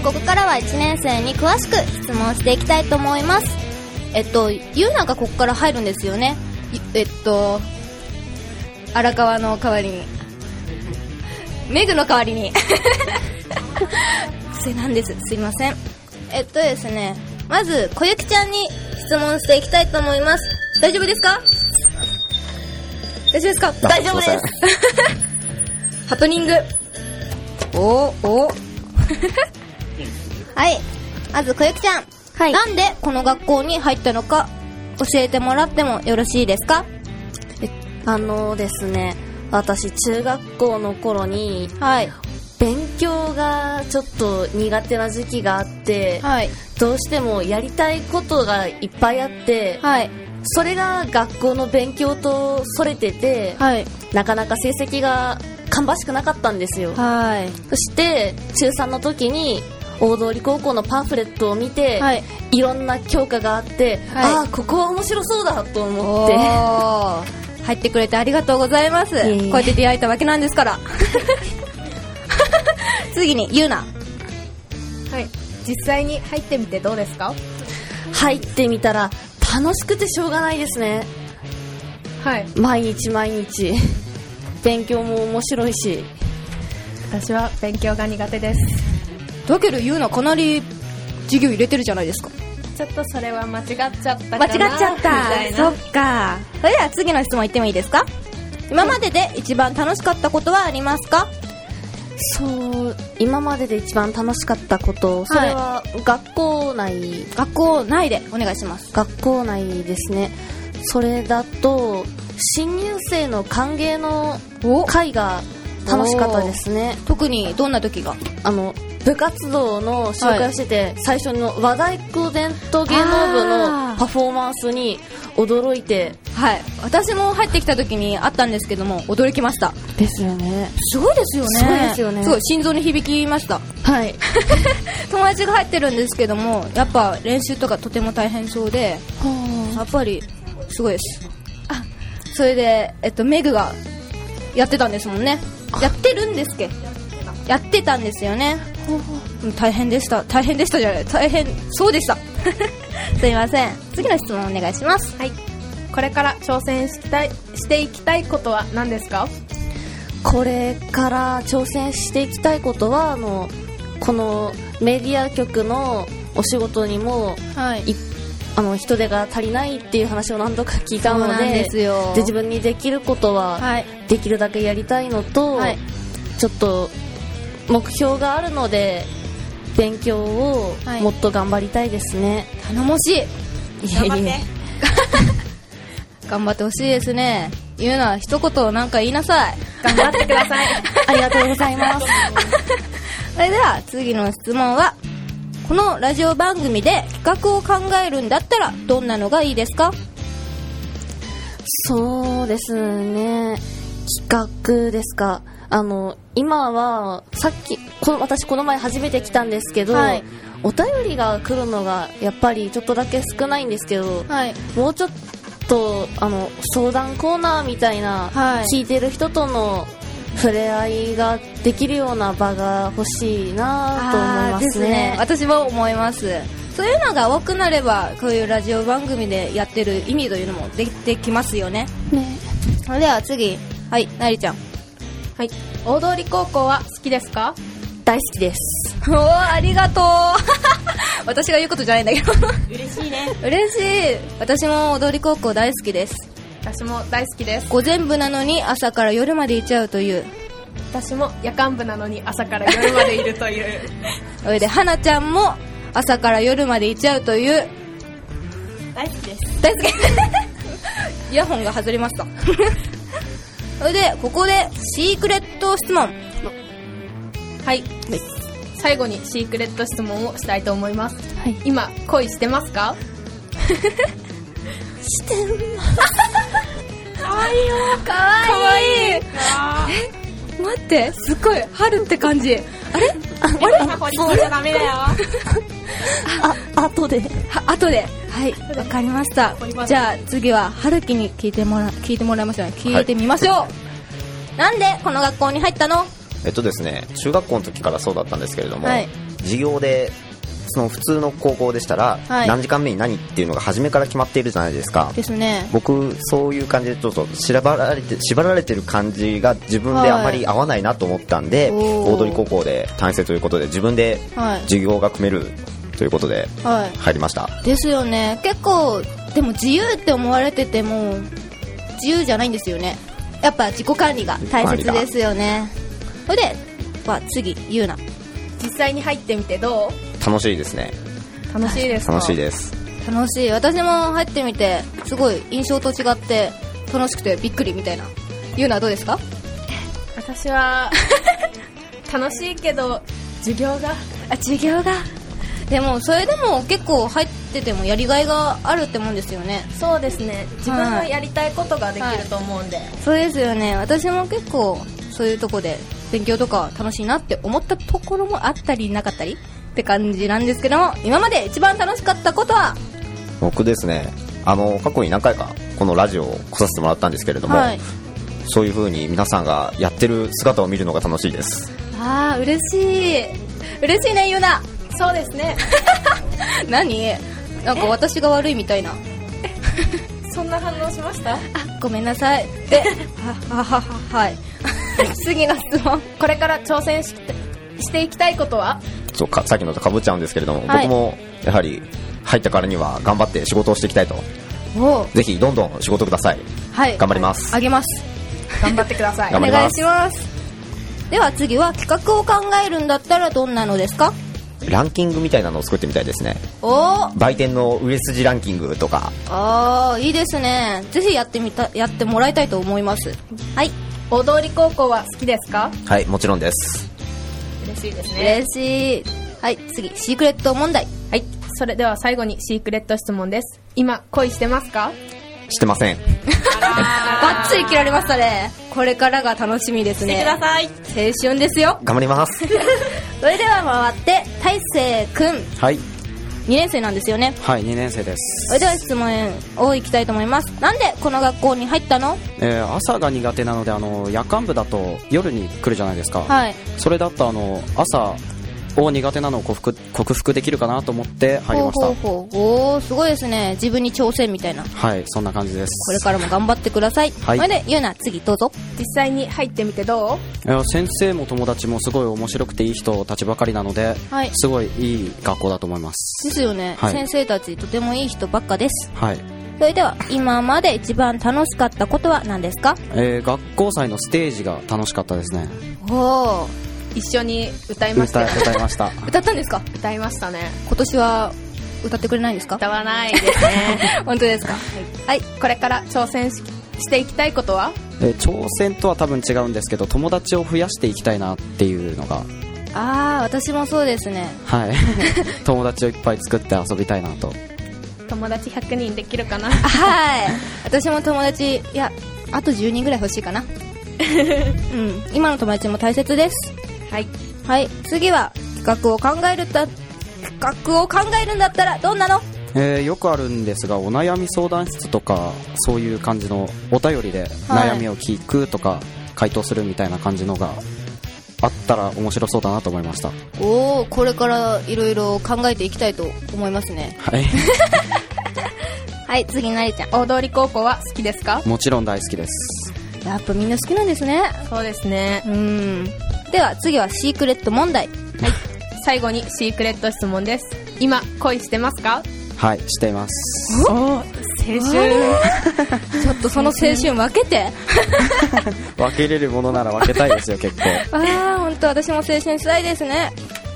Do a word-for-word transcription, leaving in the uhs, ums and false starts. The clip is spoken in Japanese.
ここからはいちねん生に詳しく質問していきたいと思います。えっとゆうながここから入るんですよね。えっと荒川の代わりにメグの代わりに癖なんです、すいません。えっとですねまず小雪ちゃんに質問していきたいと思います。大丈夫ですか？大丈夫ですか？大丈夫ですハプニングおーおーはい、まず小雪ちゃん、はい、なんでこの学校に入ったのか教えてもらってもよろしいですか？ えあのですね私中学校の頃に、 はい、 勉強がちょっと苦手な時期があって、はい、どうしてもやりたいことがいっぱいあって、はい、それが学校の勉強とそれてて、はい、なかなか成績が芳しくなかったんですよ、はい、そして中さんの時に大通高校のパンフレットを見て、はい、いろんな教科があって、はい、ああここは面白そうだと思って入ってくれてありがとうございます。こうやって出会えたわけなんですから次にゆうな。 はい、実際に入ってみてどうですか？ 入ってみたら楽しくてしょうがないですね。はい、毎日毎日勉強も面白いし。 私は勉強が苦手です。 だけどゆうなかなり授業入れてるじゃないですか。 ちょっとそれは間違っちゃったかな。 間違っちゃった。そっか。それでは次の質問いってもいいですか？今までで一番楽しかったことはありますか？ そう今までで一番楽しかったこと、それは学校内、 学校内でお願いします。 学校内ですね。それだと新入生の歓迎の会が楽しかったですね。 特にどんな時が？ あの部活動の紹介をしてて、はい、最初の和太鼓伝統芸能部のパフォーマンスに驚いて、 はい、私も入ってきた時にあったんですけども驚きました。 ですよね。 すごいですよね。 すごいですよね。 すごい心臓に響きました。はい。友達が入ってるんですけどもやっぱ練習とかとても大変そうで、やっぱりすごいです。あ、それでえっとメグがやってたんですもんね。やってるんですけど。やってたんですよね。大変でした。大変でしたじゃない。大変そうでした。すいません。次の質問お願いします。 はい。これから挑戦したいしていきたいことは何ですか？ これから挑戦していきたいことはあのこのメディア局のお仕事にも、はい、あの人手が足りないっていう話を何度か聞いたの で, ですよで自分にできることはできるだけやりたいのと、はい、ちょっと目標があるので勉強をもっと頑張りたいですね、 はい、頼もしい。 頑張って頑張ってほしいですね。言うのは一言なんか言いなさい。 頑張ってくださいありがとうございますそれでは次の質問は、このラジオ番組で企画を考えるんだったらどんなのがいいですか？ そうですね、企画ですか。あの今はさっきこ私この前初めて来たんですけど、はい、お便りが来るのがやっぱりちょっとだけ少ないんですけど、はい、もうちょっとあの相談コーナーみたいな、はい、聞いてる人との触れ合いができるような場が欲しいなと思います ね, ですね。 私も思います。そういうのが多くなればこういうラジオ番組でやってる意味というのも出てきますよ ね, ね。それでは次、はい、なりちゃん。 はい、大通高校は好きですか？ 大好きです。 おー、ありがとう私が言うことじゃないんだけど嬉しいね。 嬉しい。私も大通高校大好きです。 私も大好きです。 午前部なのに朝から夜までいちゃうという。 私も夜間部なのに朝から夜までいるというそれで花ちゃんも朝から夜までいちゃうという。 大好きです。 大好きイヤホンが外れましたそれでここでシークレット質問。 はい、はい、最後にシークレット質問をしたいと思います、はい、今恋してますか？ してるかわいいよ。 かわいい。え、待って、すっごい春って感じ。あれああれ掘り込んじゃダメだよあ、後では後ではい、わかりました。じゃあ次は春樹に聞いてもら聞いてもらいましょう。聞いてみましょう、はい、なんでこの学校に入ったの？ えっとですね、中学校の時からそうだったんですけれども、はい、 授業でその普通の高校でしたら、はい、何時間目に何っていうのが初めから決まっているじゃないですか。 ですね。 僕そういう感じでちょっと縛られて縛られてる感じが自分であまり合わないなと思ったんで、はい、大通高校で単位制ということで自分で授業が組めるということで入りました、 はい、ですよね。結構でも自由って思われてても自由じゃないんですよね。やっぱ自己管理が大切ですよね。それで、まあ、次ゆうな、 実際に入ってみてどう？ 楽しいですね。 楽しいですか？ 楽しいです。 楽しい。私も入ってみてすごい印象と違って楽しくてびっくりみたいな。ゆうなはどうですか？ 私は楽しいけど授業があ授業がでもそれでも結構入っててもやりがいがあるってもんですよね。 そうですね。自分のやりたいことができると思うんで、はいはい、 そうですよね。私も結構そういうとこで勉強とか楽しいなって思ったところもあったりなかったりって感じなんですけども、今まで一番楽しかったことは？ 僕ですね、あの過去に何回かこのラジオを来させてもらったんですけれども、はい、そういう風に皆さんがやってる姿を見るのが楽しいです。 あー嬉しい嬉しいねゆうな。 そうですね何なんか私が悪いみたいなそんな反応しました？あ、 ごめんなさいでははははい次の質問。 これから挑戦し、していきたいことは？ そうか、さっきのとかぶっちゃうんですけれども、はい、僕もやはり入ったからには頑張って仕事をしていきたいと。ぜひどんどん仕事ください。はい、頑張ります。 あげます。 頑張ってください。 お願いします。では次は企画を考えるんだったらどんなのですか？ ランキングみたいなのを作ってみたいですね。 お売店の売れ筋ランキングとか。 あーいいですね。ぜひやってみたやってもらいたいと思います。はい。 大通高校は好きですか？ はい、もちろんです。 嬉しいですね。 嬉しい。はい、次シークレット問題。 はい、それでは最後にシークレット質問です。今恋してますか？ してません。 バッチリ切られましたね。これからが楽しみですね。 してください。 青春ですよ。 頑張ります。 それでは回って大成くん。 はい。 にねん生なんですよね。 はい、にねん生です。 それでは質問をいきたいと思います。なんでこの学校に入ったの？ えー、朝が苦手なので、あの夜間部だと夜に来るじゃないですか。 はい。 それだとあの朝を苦手なのを克服、克服できるかなと思って入りました。 ほうほうほう。おー、すごいですね。自分に挑戦みたいな。 はい、そんな感じです。 これからも頑張ってください。はい。それでゆうな、次どうぞ。 実際に入ってみてどう？ いや、先生も友達もすごい面白くていい人たちばかりなので、はい、すごいいい学校だと思います。 ですよね。はい、先生たちとてもいい人ばっかです。 はい。 それでは今まで一番楽しかったことは何ですか？ えー、学校祭のステージが楽しかったですね。 おー、 一緒に歌いましたよ。 歌, 歌いました歌ったんですか？ 歌いましたね。 今年は歌ってくれないんですか？ 歌わないですね。 本当ですか？はい、はい、 これから挑戦 し, していきたいことは？ えー、挑戦とは多分違うんですけど、友達を増やしていきたいなっていうのが。 あー、私もそうですね。 はい友達をいっぱい作って遊びたいなと。 友達ひゃくにんできるかな？ はい、私も友達、いや、あとじゅうにんぐらい欲しいかな。うん、今の友達も大切です。 はい、 はい、次は企画を考えるた企画を考えるんだったらどんなの？ えー、よくあるんですが、お悩み相談室とかそういう感じのお便りで悩みを聞くとか、はい、回答するみたいな感じのがあったら面白そうだなと思いました。 おー、これからいろいろ考えていきたいと思いますね。 はいはい、次なりちゃん。 大通高校は好きですか？ もちろん大好きです。 やっぱみんな好きなんですね。 そうですね。 うん。では次はシークレット問題。はい、 最後にシークレット質問です。今恋してますか？ はい、しています。 お、青春。 ちょっとその青春分けて分けれるものなら分けたいですよ。結構。 ああ、本当私も青春したいですね。